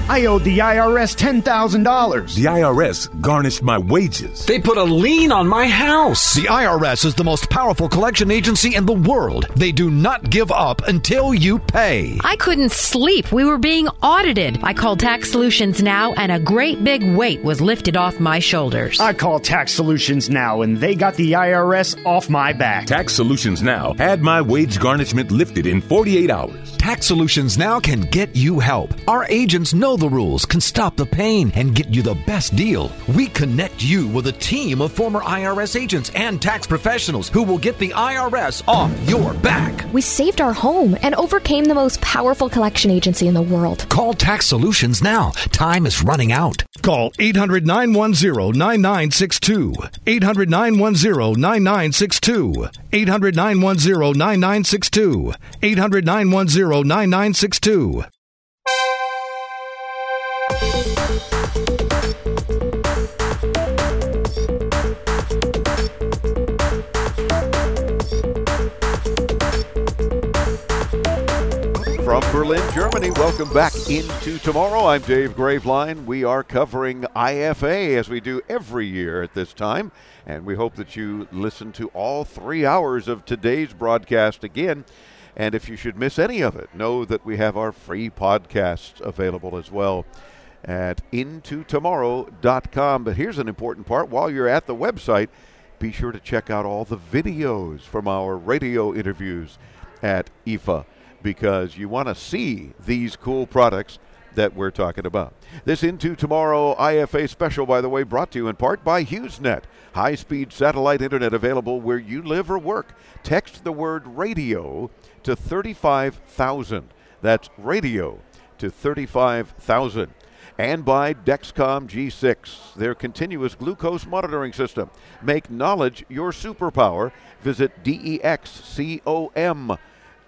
I owed the IRS $10,000. The IRS garnished my wages. They put a lien on my house. The IRS is the most powerful collection agency in the world. They do not give up until you pay. I couldn't sleep. We were being audited. I called Tax Solutions Now, and a great big weight was lifted off my shoulders. I called Tax Solutions Now, and they got the IRS off my back. Tax Solutions Now had my wage garnishment lifted in 48 hours. Tax Solutions Now can get you help. Our agents know the rules, can stop the pain, and get you the best deal. We connect you with a team of former IRS agents and tax professionals who will get the IRS off your back. We saved our home and overcame the most powerful collection agency in the world. Call Tax Solutions now. Time is running out. Call 800-910-9962. 800-910-9962. 800-910-9962. 800-910-9962. From Berlin, Germany, welcome back into Tomorrow. I'm Dave Graveline. We are covering IFA as we do every year at this time, and we hope that you listen to all 3 hours of today's broadcast again. And if you should miss any of it, know that we have our free podcasts available as well at intotomorrow.com. But here's an important part. While you're at the website, be sure to check out all the videos from our radio interviews at IFA, because you want to see these cool products that we're talking about. This Into Tomorrow IFA special, by the way, brought to you in part by HughesNet. High-speed satellite internet available where you live or work. Text the word radio to 35,000. That's radio to 35,000. And by Dexcom G6, their continuous glucose monitoring system. Make knowledge your superpower. Visit DEXCOM.com.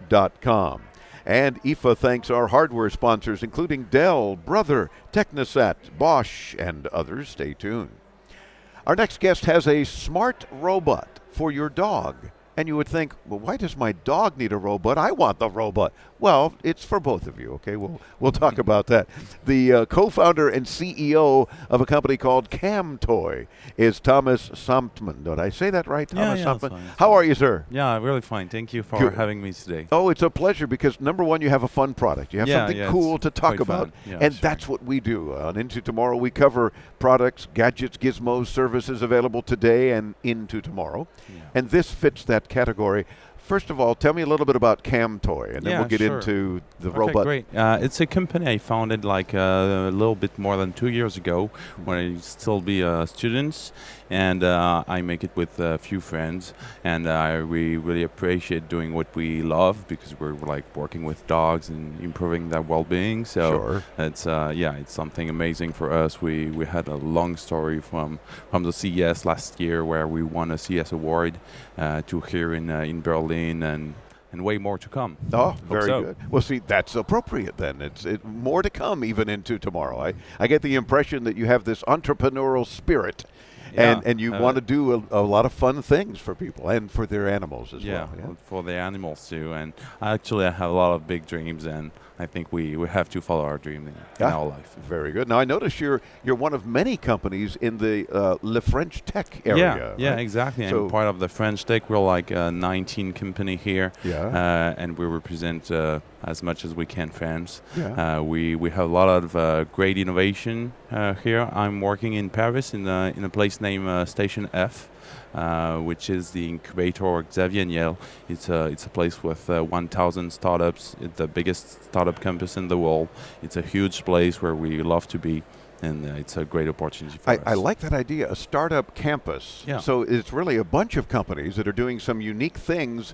And IFA thanks our hardware sponsors, including Dell, Brother, Technisat, Bosch, and others. Stay tuned. Our next guest has a smart robot for your dog. And you would think, well, why does my dog need a robot? I want the robot. Well, it's for both of you, okay? We'll talk about that. The co-founder and CEO of a company called CamToy is Thomas Samtman. Did I say that right, Thomas Samtman? Fine. How are you, sir? Yeah, really fine. Thank you for having me today. Oh, it's a pleasure because, number one, you have a fun product. You have something cool to talk about. And that's what we do. On Into Tomorrow, we cover products, gadgets, gizmos, services available today and into tomorrow. Yeah. And this fits that category. First of all, tell me a little bit about CamToy, and then we'll get into the robot. Great. It's a company I founded like a little bit more than 2 years ago when I still be a student, and I make it with a few friends, and we really appreciate doing what we love because we're like working with dogs and improving their well-being. So it's it's something amazing for us. We had a long story from the CES last year where we won a CES award to here in Berlin. And way more to come. Oh, very good. Well, see, that's appropriate then. It's more to come even into tomorrow. I get the impression that you have this entrepreneurial spirit, and you want to do a lot of fun things for people and for their animals as well. Yeah, for the animals too. And actually, I have a lot of big dreams, and I think we have to follow our dream in our life. Very good. Now, I notice you're one of many companies in the Le French Tech area. Yeah, right? exactly. So I'm part of the French Tech. We're like a 19 company here, and we represent as much as we can France. Yeah. We have a lot of great innovation here. I'm working in Paris in a place named Station F. Which is the incubator of Xavier Niel. It's a place with 1,000 startups. It's the biggest startup campus in the world. It's a huge place where we love to be, and it's a great opportunity for us. I like that idea, a startup campus. Yeah. So it's really a bunch of companies that are doing some unique things,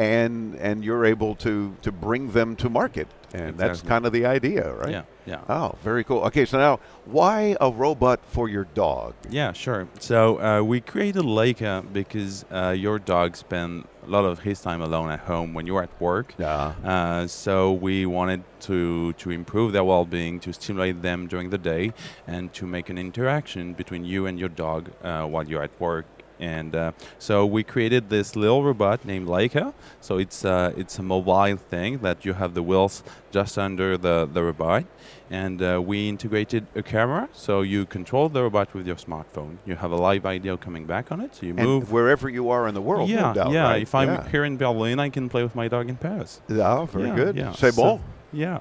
and you're able to bring them to market. And that's kind of the idea, right? Yeah. Oh, very cool. Okay, so now, why a robot for your dog? Yeah, sure. So we created Leica because your dog spends a lot of his time alone at home when you're at work. Yeah. So we wanted to improve their well-being, to stimulate them during the day, and to make an interaction between you and your dog while you're at work And so we created this little robot named Leica. So it's a mobile thing that you have the wheels just under the robot. And we integrated a camera, so you control the robot with your smartphone. You have a live video coming back on it, so you move. Wherever you are in the world, Yeah, no doubt, yeah. right? If I'm here in Berlin, I can play with my dog in Paris. Yeah, very good. Yeah. C'est bon. Yeah.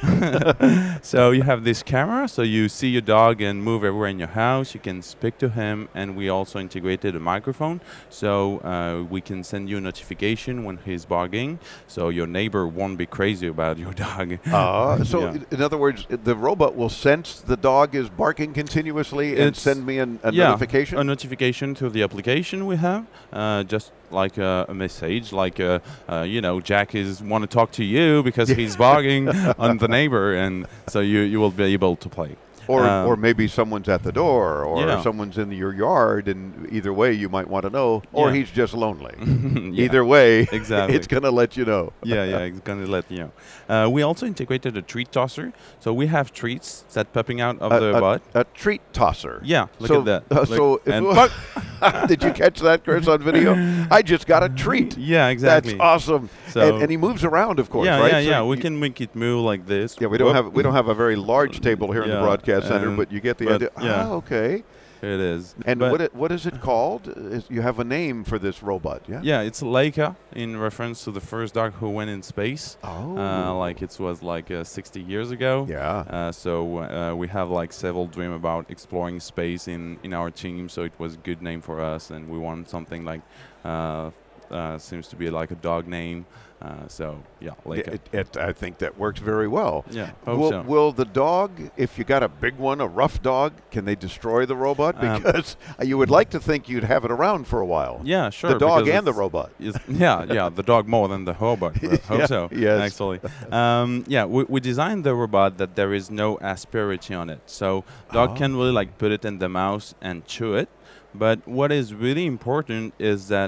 So you have this camera, so you see your dog and move everywhere in your house. You can speak to him, and we also integrated a microphone, so we can send you a notification when he's barking, so your neighbor won't be crazy about your dog. In other words, the robot will sense the dog is barking continuously and send me a notification? A notification to the application we have, just like a message, like Jack is want to talk to you because he's barking on the neighbor, and so you will be able to play. Or maybe someone's at the door, or someone's in your yard, and either way you might want to know, or he's just lonely. Either way, exactly. It's going to let you know. It's going to let you know. We also integrated a treat tosser, so we have treats that popping out of the butt. A treat tosser. Yeah, look at that. Did you catch that, Chris, on video? I just got a treat. Yeah, exactly. That's awesome. So and he moves around, of course, right? Yeah. We can make it move like this. Yeah, we don't have a very large table here in the broadcast center, but you get the idea. Yeah. Okay. It is. And what is it called? You have a name for this robot, yeah? Yeah, it's Leica, in reference to the first dog who went in space. Oh. Like it was 60 years ago. Yeah. So we have several dream about exploring space in our team. So it was a good name for us, and we want something like seems to be like a dog name. Leica. I think that works very well. Yeah. Will the dog, if you got a big one, a rough dog, can they destroy the robot? Because you would like to think you'd have it around for a while. Yeah, sure. The dog and the robot. The dog more than the robot. I hope so. Yes. Actually. We designed the robot that there is no asperity on it. So dog can really put it in the mouth and chew it. But what is really important is that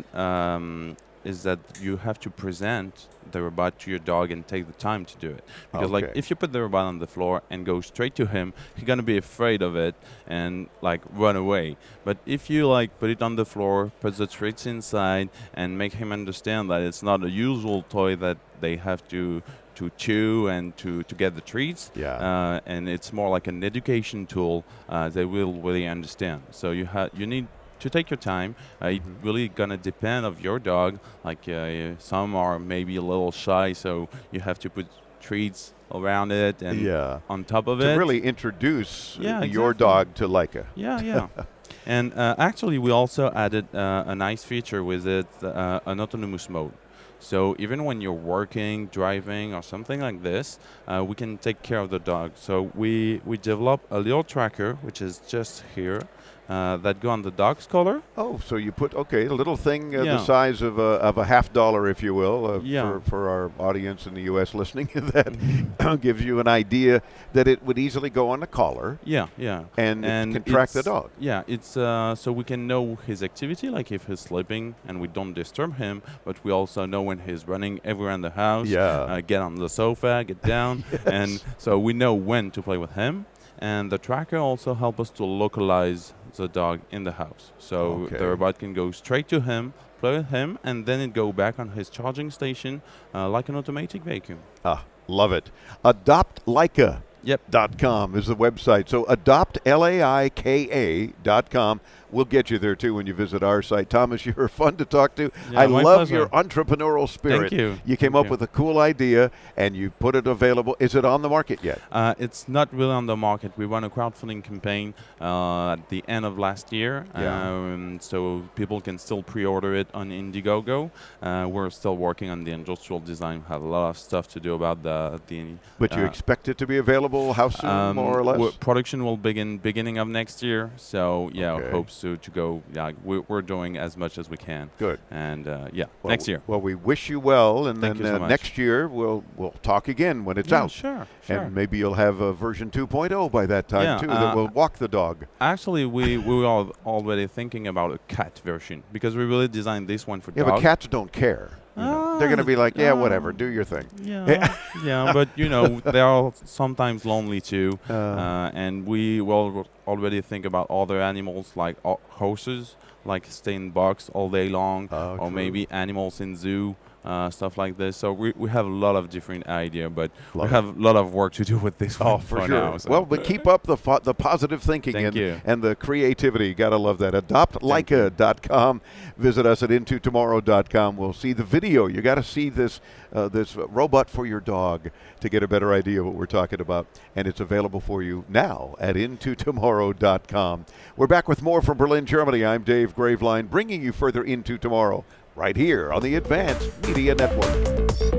you have to present the robot to your dog and take the time to do it. Because if you put the robot on the floor and go straight to him, he's going to be afraid of it and run away. But if you put it on the floor, put the treats inside, and make him understand that it's not a usual toy that they have to chew and to get the treats, and it's more like an education tool, they will really understand. So you need to take your time. It's really gonna depend of your dog. Some are maybe a little shy, so you have to put treats around it and on top of it to really introduce your dog to Leica. Yeah. And actually, we also added a nice feature with it, an autonomous mode. So even when you're working, driving, or something like this, we can take care of the dog. So we developed a little tracker, which is just here, that go on the dog's collar. Oh, so you put, a little thing the size of a $50, if you will, for our audience in the U.S. listening, that gives you an idea that it would easily go on the collar. Yeah. And it can track the dog. Yeah, it's so we can know his activity, like if he's sleeping and we don't disturb him, but we also know when he's running everywhere in the house, get on the sofa, get down, and so we know when to play with him. And the tracker also helps us to localize the dog in the house. So the robot can go straight to him, play with him, and then it go back on his charging station like an automatic vacuum. Love it. AdoptLeica.com is the website. So AdoptLaika.com will get you there too when you visit our site. Thomas, you're fun to talk to. I love your entrepreneurial spirit. Thank you. You came up with a cool idea and you put it available. Is it on the market yet? It's not really on the market. We run a crowdfunding campaign at the end of last year, so people can still pre-order it on Indiegogo. We're still working on the industrial design. We have a lot of stuff to do about the But you expect it to be available how soon, more or less? Production will begin beginning of next year. So hopes to go. We're doing as much as we can. Good. And next year. Well, we wish you well, and Thank then you so much. Next year we'll talk again when it's out. Sure. And maybe you'll have a version 2.0 by that time too that will walk the dog. Actually, we were already thinking about a cat version because we really designed this one for dogs. But cats don't care. They're going to be like, yeah, whatever, do your thing. Yeah, but they are sometimes lonely too, and we will already think about other animals like horses, like stay in box all day long, or maybe animals in zoo. Stuff like this. So we have a lot of different ideas, but we have a lot of work to do with this one for sure. now. So. Well, but keep up the positive thinking and the creativity. Got to love that. AdoptLaica.com. Visit us at IntoTomorrow.com. We'll see the video. You got to see this robot for your dog to get a better idea of what we're talking about. And it's available for you now at IntoTomorrow.com. We're back with more from Berlin, Germany. I'm Dave Graveline, bringing you further into tomorrow, right here on the Advanced Media Network.